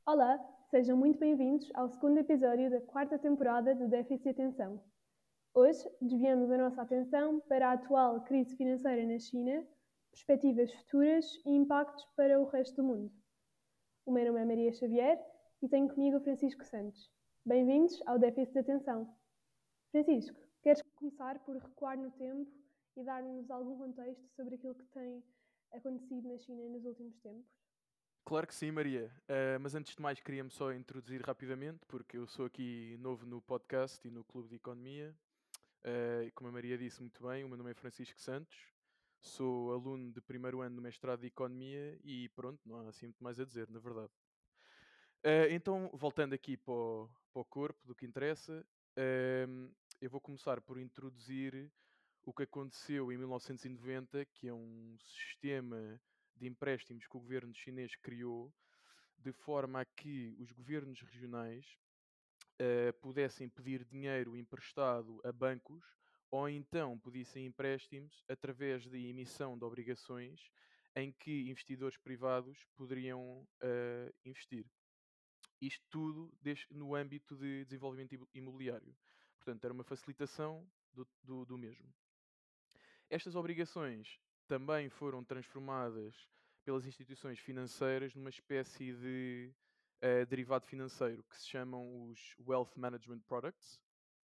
Olá, sejam muito bem-vindos ao segundo episódio da quarta temporada de Déficit de Atenção. Hoje desviamos a nossa atenção para a atual crise financeira na China, perspectivas futuras e impactos para o resto do mundo. O meu nome é Maria Xavier e tenho comigo o Francisco Santos. Bem-vindos ao Déficit de Atenção. Francisco, queres começar por recuar no tempo e dar-nos algum contexto sobre aquilo que tem acontecido na China nos últimos tempos? Claro que sim, Maria. Mas antes de mais, queria-me só introduzir rapidamente, porque eu sou aqui novo no podcast e no Clube de Economia. E como a Maria disse muito bem, o meu nome é Francisco Santos, sou aluno de primeiro ano no mestrado de Economia e pronto, não há assim muito mais a dizer, na verdade. Então, voltando aqui para o corpo do que interessa, eu vou começar por introduzir o que aconteceu em 1990, que é um sistema de empréstimos que o governo chinês criou de forma a que os governos regionais pudessem pedir dinheiro emprestado a bancos ou então pedissem empréstimos através de emissão de obrigações em que investidores privados poderiam investir. Isto tudo no âmbito de desenvolvimento imobiliário. Portanto, era uma facilitação do mesmo. Estas obrigações também foram transformadas pelas instituições financeiras numa espécie de derivado financeiro que se chamam os Wealth Management Products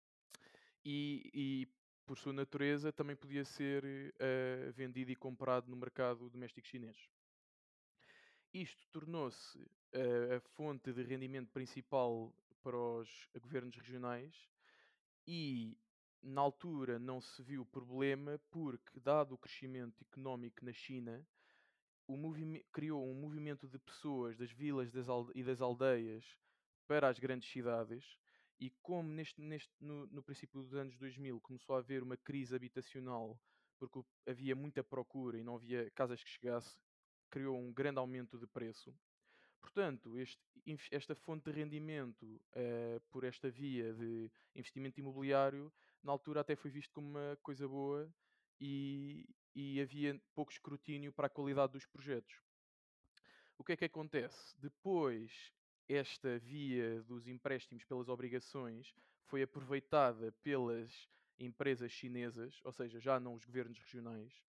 e por sua natureza, também podia ser vendido e comprado no mercado doméstico chinês. Isto tornou-se a fonte de rendimento principal para os governos regionais e, na altura, não se viu problema porque, dado o crescimento económico na China, criou um movimento de pessoas das vilas e das aldeias para as grandes cidades. E como no princípio dos anos 2000 começou a haver uma crise habitacional, porque havia muita procura e não havia casas que chegasse, criou um grande aumento de preço. Portanto, esta fonte de rendimento por esta via de investimento imobiliário, na altura até foi visto como uma coisa boa e havia pouco escrutínio para a qualidade dos projetos. O que é que acontece? Depois, esta via dos empréstimos pelas obrigações foi aproveitada pelas empresas chinesas, ou seja, já não os governos regionais,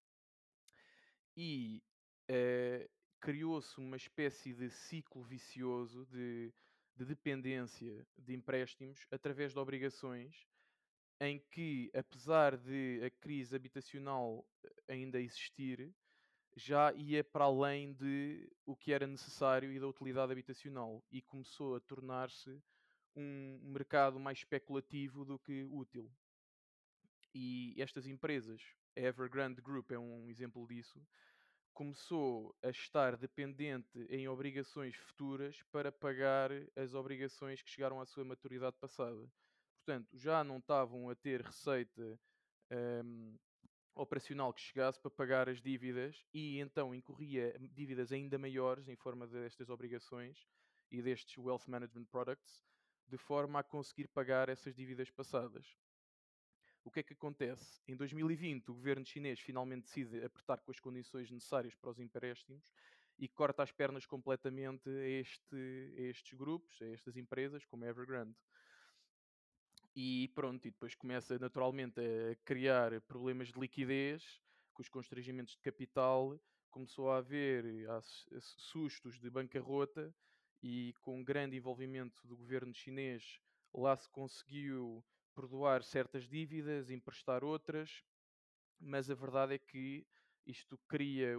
e criou-se uma espécie de ciclo vicioso de dependência de empréstimos através de obrigações, em que, apesar de a crise habitacional ainda existir, já ia para além de o que era necessário e da utilidade habitacional e começou a tornar-se um mercado mais especulativo do que útil. E estas empresas, a Evergrande Group é um exemplo disso, começou a estar dependente em obrigações futuras para pagar as obrigações que chegaram à sua maturidade passada. Portanto, já não estavam a ter receita hum, operacional que chegasse para pagar as dívidas e então incorria dívidas ainda maiores em forma destas obrigações e destes Wealth Management Products, de forma a conseguir pagar essas dívidas passadas. O que é que acontece? Em 2020, o governo chinês finalmente decide apertar com as condições necessárias para os empréstimos e corta as pernas completamente a estes grupos, a estas empresas, como a Evergrande. E pronto, e depois começa naturalmente a criar problemas de liquidez, com os constrangimentos de capital, começou a haver sustos de bancarrota e com grande envolvimento do governo chinês, lá se conseguiu perdoar certas dívidas, emprestar outras, mas a verdade é que isto cria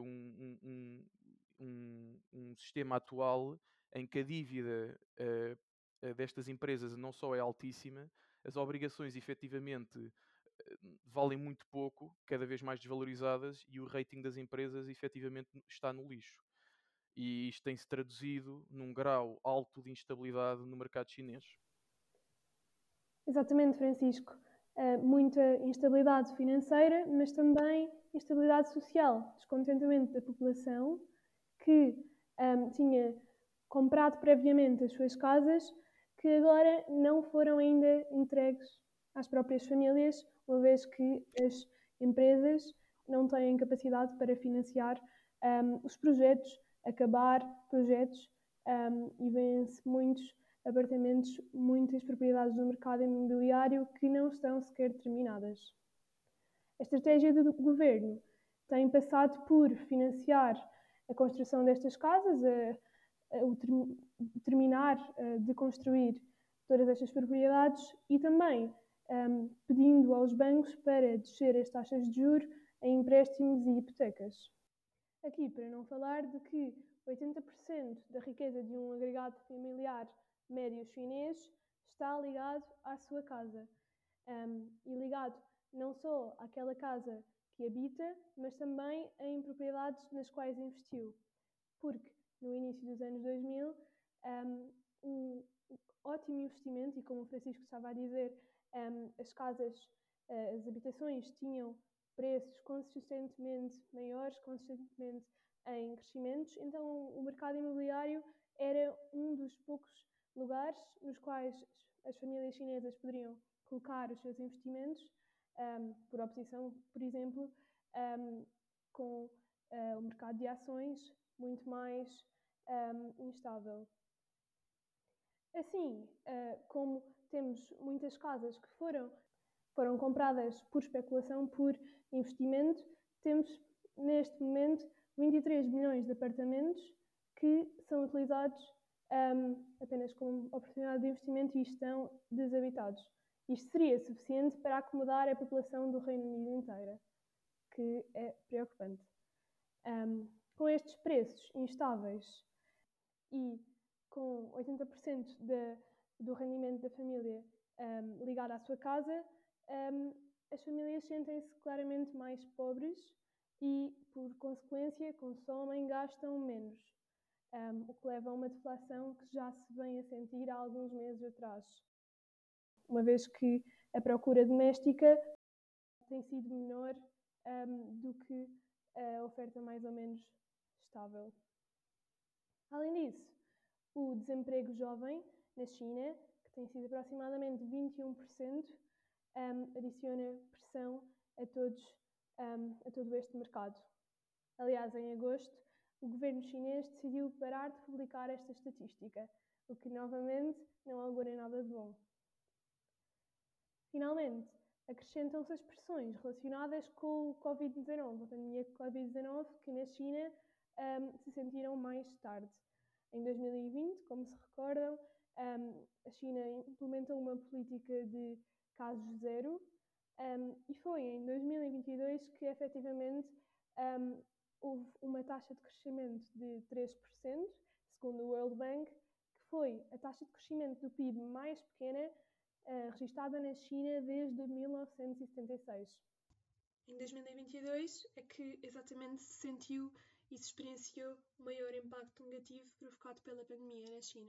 um sistema atual em que a dívida destas empresas não só é altíssima, as obrigações efetivamente valem muito pouco, cada vez mais desvalorizadas, e o rating das empresas efetivamente está no lixo. E isto tem-se traduzido num grau alto de instabilidade no mercado chinês. Exatamente, Francisco. Muita instabilidade financeira, mas também instabilidade social, descontentamento da população que tinha comprado previamente as suas casas, que agora não foram ainda entregues às próprias famílias, uma vez que as empresas não têm capacidade para financiar os projetos, acabar projetos e vêem-se muitos apartamentos, muitas propriedades no mercado imobiliário que não estão sequer terminadas. A estratégia do governo tem passado por financiar a construção destas casas, terminar de construir todas estas propriedades e também pedindo aos bancos para descer as taxas de juros em empréstimos e hipotecas. Aqui, para não falar de que 80% da riqueza de um agregado familiar médio chinês está ligado à sua casa. E ligado não só àquela casa que habita, mas também em propriedades nas quais investiu. Porque no início dos anos 2000, um ótimo investimento, e como o Francisco estava a dizer, as casas, as habitações tinham preços consistentemente maiores, consistentemente em crescimentos, então o mercado imobiliário era um dos poucos lugares nos quais as famílias chinesas poderiam colocar os seus investimentos, por oposição, por exemplo, com o mercado de ações muito mais instável. Assim, como temos muitas casas que foram compradas por especulação, por investimento, temos neste momento 23 milhões de apartamentos que são utilizados apenas como oportunidade de investimento e estão desabitados. Isto seria suficiente para acomodar a população do Reino Unido inteira, que é preocupante. Com estes preços instáveis e com 80% do rendimento da família ligado à sua casa, as famílias sentem-se claramente mais pobres e, por consequência, consomem, gastam menos, o que leva a uma deflação que já se vem a sentir há alguns meses atrás, uma vez que a procura doméstica tem sido menor do que a oferta mais ou menos estável. Além disso, o desemprego jovem na China, que tem sido aproximadamente 21%, adiciona pressão a todo este mercado. Aliás, em agosto, o governo chinês decidiu parar de publicar esta estatística, o que novamente não augura nada de bom. Finalmente, acrescentam-se as pressões relacionadas com o Covid-19, a pandemia de Covid-19, que na China se sentiram mais tarde. Em 2020, como se recordam, a China implementou uma política de casos zero e foi em 2022 que efetivamente houve uma taxa de crescimento de 3%, segundo o World Bank, que foi a taxa de crescimento do PIB mais pequena registada na China desde 1976. Em 2022 é que exatamente se sentiu e se experienciou o maior impacto negativo provocado pela pandemia na China.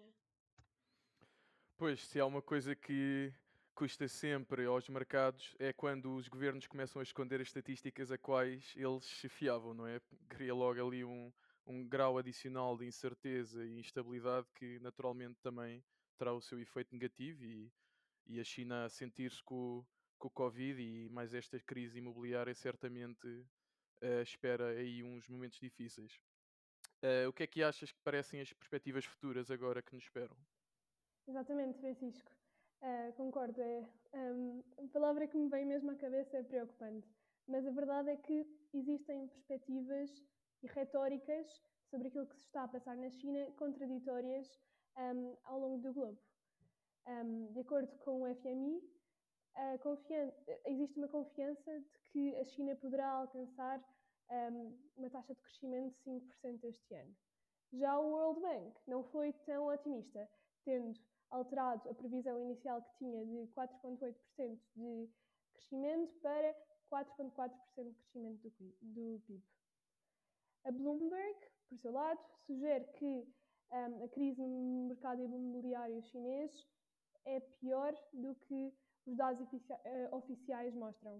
Pois, se há uma coisa que custa sempre aos mercados é quando os governos começam a esconder as estatísticas a quais eles se fiavam, não é? Cria logo ali um grau adicional de incerteza e instabilidade que naturalmente também terá o seu efeito negativo e a China a sentir-se com o Covid e mais esta crise imobiliária certamente espera aí uns momentos difíceis. O que é que achas que parecem as perspectivas futuras agora que nos esperam? Exatamente, Francisco. Concordo. A palavra que me vem mesmo à cabeça é preocupante. Mas a verdade é que existem perspectivas e retóricas sobre aquilo que se está a passar na China contraditórias ao longo do globo. De acordo com o FMI, existe uma confiança de que a China poderá alcançar uma taxa de crescimento de 5% este ano. Já o World Bank não foi tão otimista, tendo alterado a previsão inicial que tinha de 4,8% de crescimento para 4,4% de crescimento do PIB. A Bloomberg, por seu lado, sugere que a crise no mercado imobiliário chinês é pior do que os dados oficiais mostram.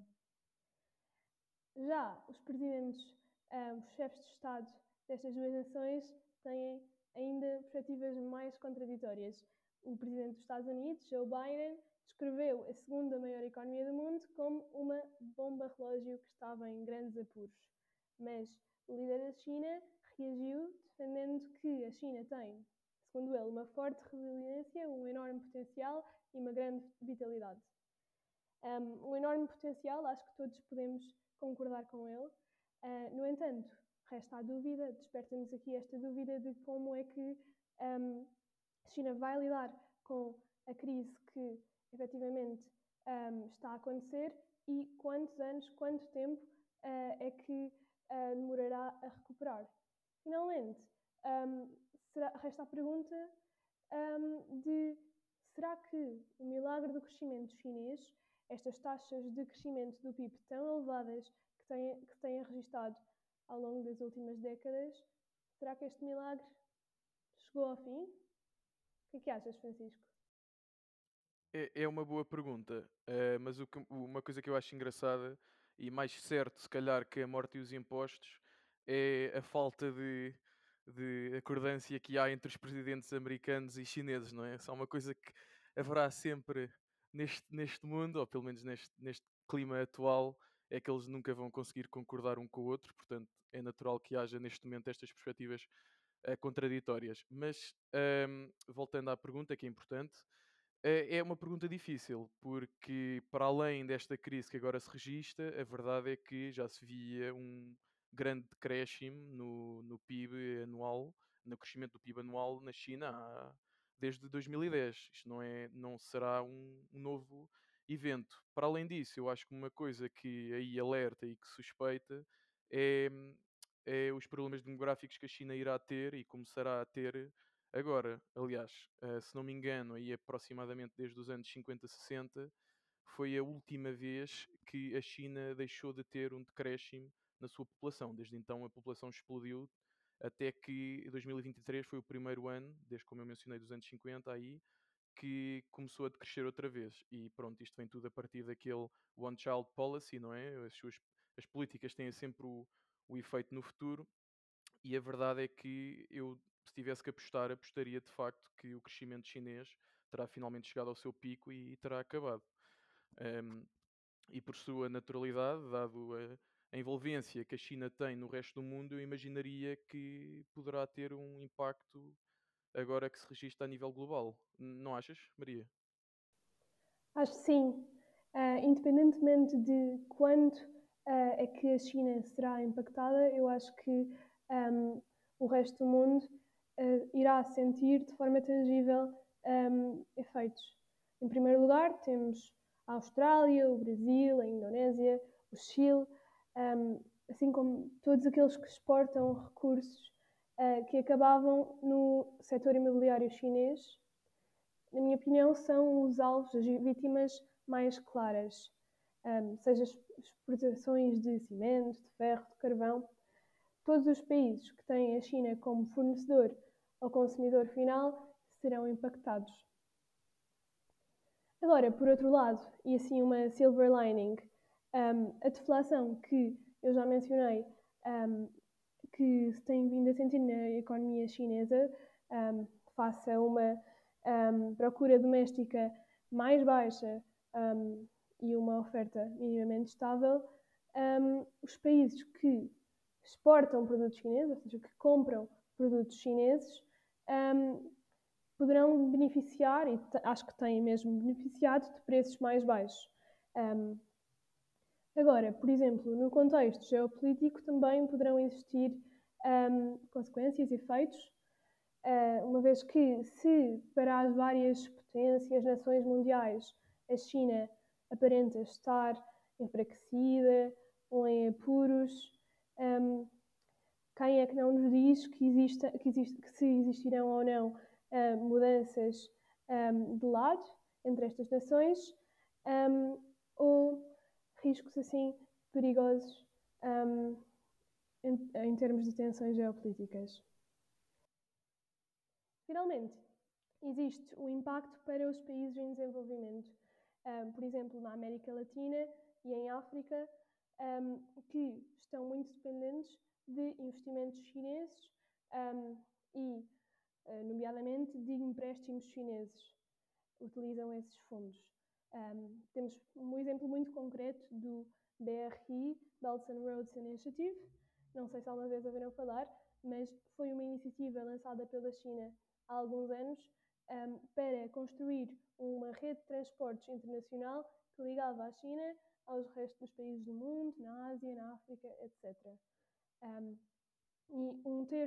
Já os presidentes, os chefes de Estado destas duas nações têm ainda perspectivas mais contraditórias. O presidente dos Estados Unidos, Joe Biden, descreveu a segunda maior economia do mundo como uma bomba relógio que estava em grandes apuros. Mas o líder da China reagiu defendendo que a China tem, segundo ele, uma forte resiliência, um enorme potencial e uma grande vitalidade. Um enorme potencial, acho que todos podemos concordar com ele. No entanto, resta a dúvida, desperta-nos aqui esta dúvida de como é que a China vai lidar com a crise que efetivamente está a acontecer e quantos anos, quanto tempo é que demorará a recuperar. Finalmente, resta a pergunta de será que o milagre do crescimento chinês, estas taxas de crescimento do PIB tão elevadas que têm registado ao longo das últimas décadas, será que este milagre chegou ao fim? O que achas, Francisco? É uma boa pergunta, mas uma coisa que eu acho engraçada e mais certo, se calhar, que a morte e os impostos é a falta de acordância que há entre os presidentes americanos e chineses, não é? Só uma coisa que haverá sempre neste mundo, ou pelo menos neste clima atual, é que eles nunca vão conseguir concordar um com o outro, portanto é natural que haja neste momento estas perspectivas contraditórias. Mas, voltando à pergunta, que é importante, é uma pergunta difícil, porque para além desta crise que agora se registra, a verdade é que já se via um grande decréscimo no PIB anual, no crescimento do PIB anual na China desde 2010. Isto não será um novo evento. Para além disso, eu acho que uma coisa que aí alerta e que suspeita é, é os problemas demográficos que a China irá ter e começará a ter agora. Aliás, se não me engano, aí aproximadamente desde os anos 50, 60, foi a última vez que a China deixou de ter um decréscimo na sua população. Desde então a população explodiu até que 2023 foi o primeiro ano, desde como eu mencionei dos anos 50 aí, que começou a decrescer outra vez. E pronto, isto vem tudo a partir daquele One Child Policy, não é? As políticas têm sempre o efeito no futuro. E a verdade é que eu, se tivesse que apostar, apostaria de facto que o crescimento chinês terá finalmente chegado ao seu pico e terá acabado. E por sua naturalidade, dado a envolvência que a China tem no resto do mundo, eu imaginaria que poderá ter um impacto agora que se registra a nível global. Não achas, Maria? Acho que sim. Independentemente de quando é que a China será impactada, eu acho que o resto do mundo irá sentir de forma tangível efeitos. Em primeiro lugar, temos a Austrália, o Brasil, a Indonésia, o Chile, assim como todos aqueles que exportam recursos que acabavam no setor imobiliário chinês, na minha opinião, são os alvos, as vítimas mais claras. Seja exportações de cimento, de ferro, de carvão. Todos os países que têm a China como fornecedor ao consumidor final serão impactados. Agora, por outro lado, e assim uma silver lining, a deflação que eu já mencionei, que se tem vindo a sentir na economia chinesa, face a uma procura doméstica mais baixa e uma oferta minimamente estável, os países que exportam produtos chineses, ou seja, que compram produtos chineses, poderão beneficiar, e acho que têm mesmo beneficiado, de preços mais baixos. Agora, por exemplo, no contexto geopolítico também poderão existir consequências e efeitos, uma vez que se para as várias potências, nações mundiais, a China aparenta estar enfraquecida ou em apuros, quem é que não nos diz que se existirão ou não mudanças de lado entre estas nações ou riscos assim perigosos em termos de tensões geopolíticas. Finalmente, existe o impacto para os países em desenvolvimento, por exemplo, na América Latina e em África, que estão muito dependentes de investimentos chineses e, nomeadamente, de empréstimos chineses. Utilizam esses fundos. Temos um exemplo muito concreto do BRI, Belt and Roads Initiative. Não sei se alguma vez ouviram falar, mas foi uma iniciativa lançada pela China há alguns anos para construir uma rede de transportes internacional que ligava a China aos restos dos países do mundo, na Ásia, na África, etc. E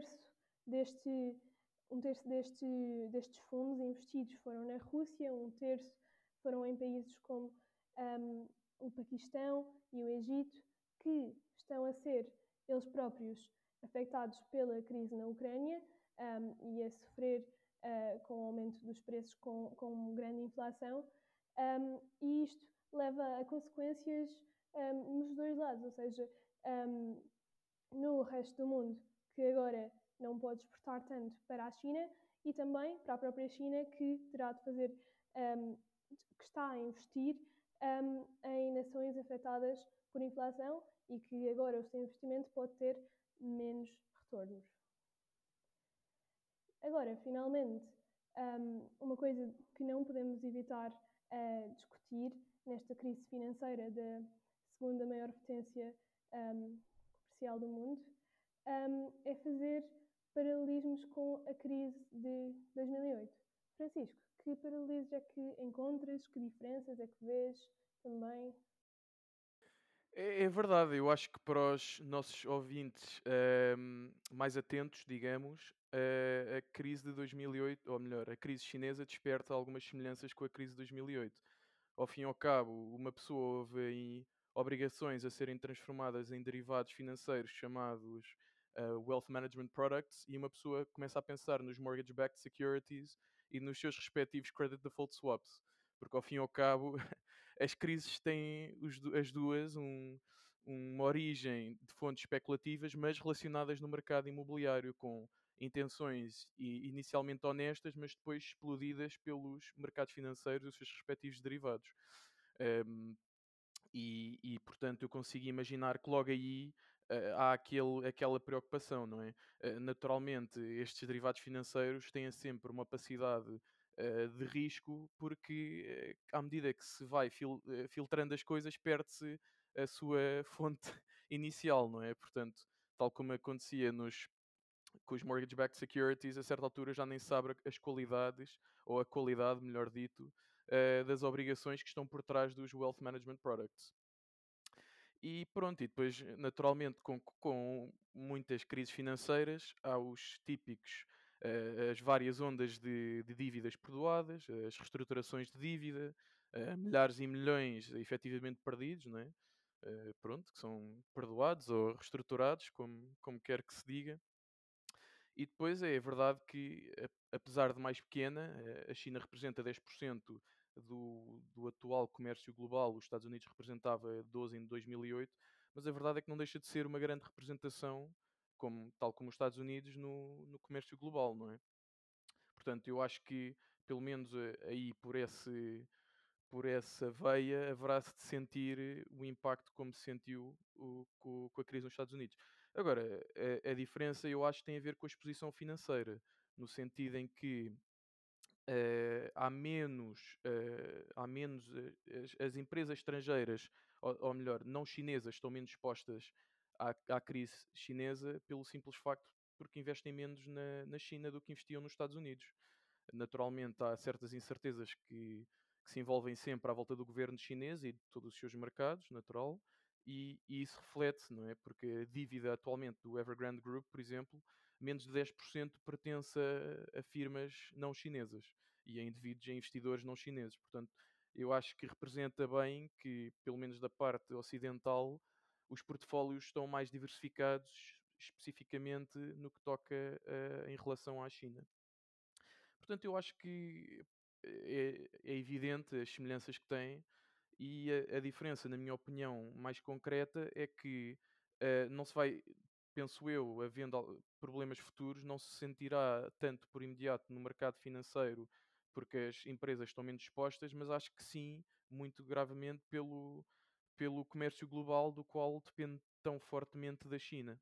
destes fundos investidos foram na Rússia, um terço foram em países como o Paquistão e o Egito, que estão a ser eles próprios afetados pela crise na Ucrânia e a sofrer com o aumento dos preços, com grande inflação, e isto leva a consequências nos dois lados, ou seja, no resto do mundo, que agora não pode exportar tanto para a China e também para a própria China, que terá de fazer, que está a investir em nações afetadas por inflação e que agora o seu investimento pode ter menos retornos. Agora, finalmente, uma coisa que não podemos evitar discutir nesta crise financeira da segunda maior potência comercial do mundo é fazer paralelismos com a crise de 2008. Francisco, que paralelismos é que encontras? Que diferenças é que vês também? É verdade, eu acho que para os nossos ouvintes mais atentos, digamos, a crise de 2008, ou melhor, a crise chinesa desperta algumas semelhanças com a crise de 2008. Ao fim e ao cabo, uma pessoa houve aí obrigações a serem transformadas em derivados financeiros chamados Wealth Management Products, e uma pessoa começa a pensar nos mortgage-backed securities e nos seus respectivos credit default swaps, porque ao fim e ao cabo as crises têm as duas uma origem de fontes especulativas, mas relacionadas no mercado imobiliário, com intenções inicialmente honestas, mas depois explodidas pelos mercados financeiros e os seus respectivos derivados. Um, portanto, eu consigo imaginar que logo aí há aquela preocupação, não é? Naturalmente, estes derivados financeiros têm sempre uma opacidade de risco, porque à medida que se vai filtrando as coisas, perde-se a sua fonte inicial, não é? Portanto, tal como acontecia com os mortgage-backed securities, a certa altura já nem sabe as qualidades, ou a qualidade, melhor dito, das obrigações que estão por trás dos wealth management products. E pronto, e depois, naturalmente, com muitas crises financeiras, há os típicos, as várias ondas de dívidas perdoadas, as reestruturações de dívida, milhares e milhões efetivamente perdidos, não é? Pronto, que são perdoados ou reestruturados, como quer que se diga. E depois é verdade que, apesar de mais pequena, a China representa 10% do atual comércio global, os Estados Unidos representava 12% em 2008, mas a verdade é que não deixa de ser uma grande representação, tal como os Estados Unidos, no comércio global, não é? Portanto, eu acho que, pelo menos aí por essa veia, haverá-se de sentir o impacto como se sentiu com a crise nos Estados Unidos. Agora, a diferença eu acho que tem a ver com a exposição financeira, no sentido em que há menos as empresas estrangeiras, ou melhor, não chinesas, estão menos expostas à crise chinesa pelo simples facto porque investem menos na China do que investiam nos Estados Unidos. Naturalmente, há certas incertezas que se envolvem sempre à volta do governo chinês e de todos os seus mercados, natural, e isso reflete, não é? Porque a dívida atualmente do Evergrande Group, por exemplo, menos de 10% pertence a firmas não chinesas e a indivíduos e a investidores não chineses. Portanto, eu acho que representa bem que, pelo menos da parte ocidental, os portfólios estão mais diversificados, especificamente no que toca em relação à China. Portanto, eu acho que é evidente as semelhanças que têm, e a diferença, na minha opinião, mais concreta é que não se vai, penso eu, havendo problemas futuros, não se sentirá tanto por imediato no mercado financeiro porque as empresas estão menos expostas, mas acho que sim, muito gravemente pelo comércio global, do qual depende tão fortemente da China.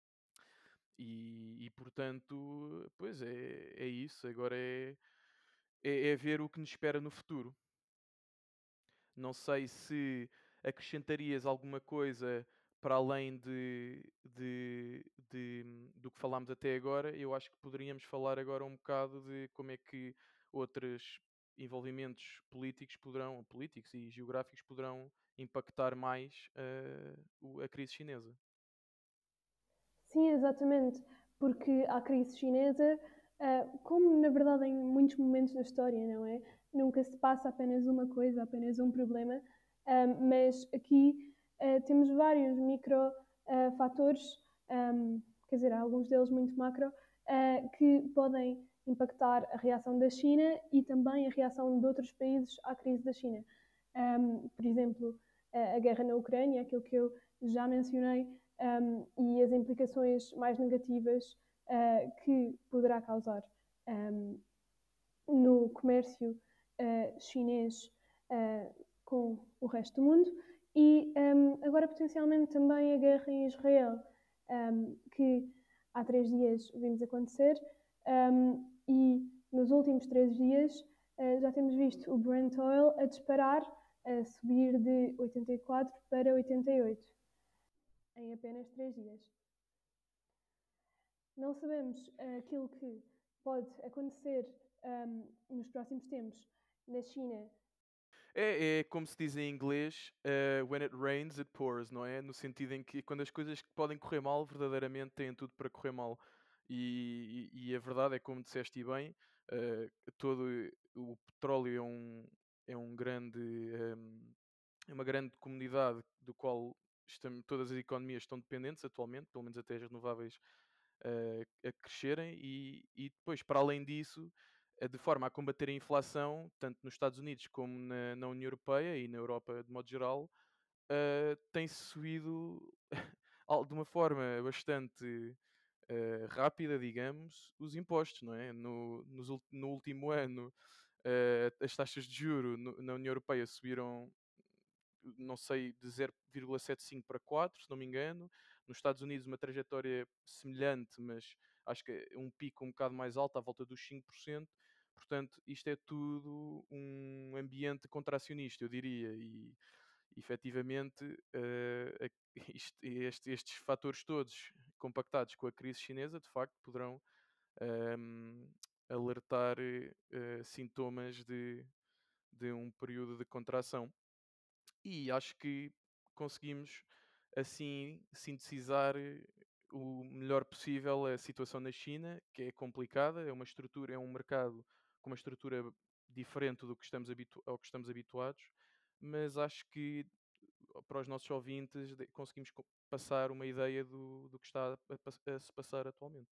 Portanto, pois é isso. Agora é ver o que nos espera no futuro. Não sei se acrescentarias alguma coisa para além do que falámos até agora, eu acho que poderíamos falar agora um bocado de como é que outros envolvimentos políticos e geográficos poderão impactar mais a crise chinesa. Sim, exatamente, porque a crise chinesa, como na verdade em muitos momentos da história, não é? Nunca se passa apenas uma coisa, apenas um problema, mas aqui temos vários micro fatores, quer dizer, alguns deles muito macro, que podem impactar a reação da China e também a reação de outros países à crise da China. Por exemplo, a guerra na Ucrânia, aquilo que eu já mencionei, e as implicações mais negativas que poderá causar no comércio chinês com o resto do mundo e agora potencialmente também a guerra em Israel, que há 3 dias vimos acontecer e nos últimos 3 dias já temos visto o Brent Oil a disparar, a subir de 84 para 88 em apenas 3 dias. Não sabemos aquilo que pode acontecer nos próximos tempos na China. É como se diz em inglês, when it rains, it pours, não é? No sentido em que quando as coisas que podem correr mal, verdadeiramente têm tudo para correr mal. E a verdade é, como disseste e bem, todo o petróleo é um grande, é uma grande comunidade do qual todas as economias estão dependentes atualmente, pelo menos até as renováveis a crescerem, e depois, para além disso, de forma a combater a inflação, tanto nos Estados Unidos como na União Europeia e na Europa de modo geral, tem-se subido de uma forma bastante rápida, digamos, os impostos, não é? No último ano, as taxas de juro na União Europeia subiram, não sei, de 0,75 para 4, se não me engano. Nos Estados Unidos, uma trajetória semelhante, mas acho que é um pico um bocado mais alto, à volta dos 5%. Portanto, isto é tudo um ambiente contracionista, eu diria, e efetivamente estes fatores todos compactados com a crise chinesa, de facto, poderão ehm, alertar sintomas de um período de contração. E acho que conseguimos assim sintetizar o melhor possível a situação na China, que é complicada, é uma estrutura, é um mercado com uma estrutura diferente do que ao que estamos habituados, mas acho que para os nossos ouvintes conseguimos passar uma ideia do que está a se passar atualmente.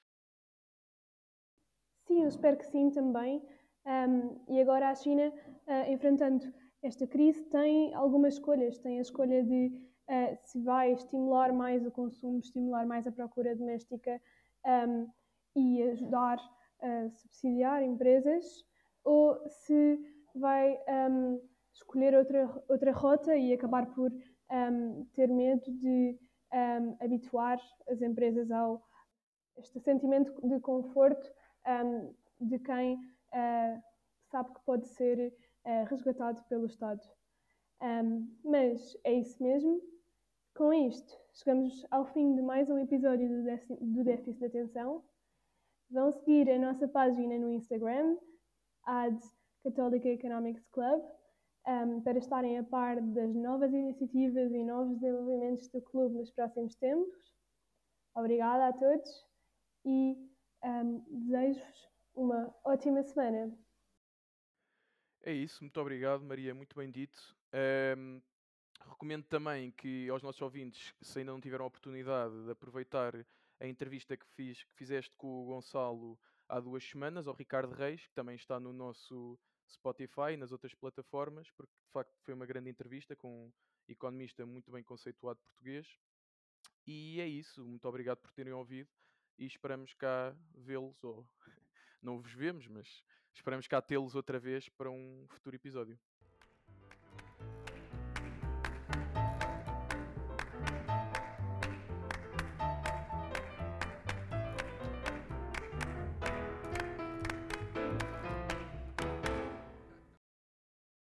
Sim, eu espero que sim também. E agora a China, enfrentando esta crise, tem algumas escolhas. Tem a escolha de se vai estimular mais o consumo, estimular mais a procura doméstica um, e ajudar a subsidiar empresas, ou se vai escolher outra rota e acabar por ter medo de habituar as empresas ao este sentimento de conforto de quem sabe que pode ser resgatado pelo Estado. Mas é isso mesmo. Com isto, chegamos ao fim de mais um episódio do Déficit de Atenção. Vão seguir a nossa página no Instagram, ad Católica Economics Club, para estarem a par das novas iniciativas e novos desenvolvimentos do clube nos próximos tempos. Obrigada a todos e desejo-vos uma ótima semana. É isso, muito obrigado, Maria, muito bem dito. Recomendo também que aos nossos ouvintes, se ainda não tiveram a oportunidade de aproveitar a entrevista que fizeste com o Gonçalo há 2 semanas, ao Ricardo Reis, que também está no nosso Spotify e nas outras plataformas, porque de facto foi uma grande entrevista com um economista muito bem conceituado português. E é isso, muito obrigado por terem ouvido e esperamos cá vê-los, ou não vos vemos, mas esperamos cá tê-los outra vez para um futuro episódio.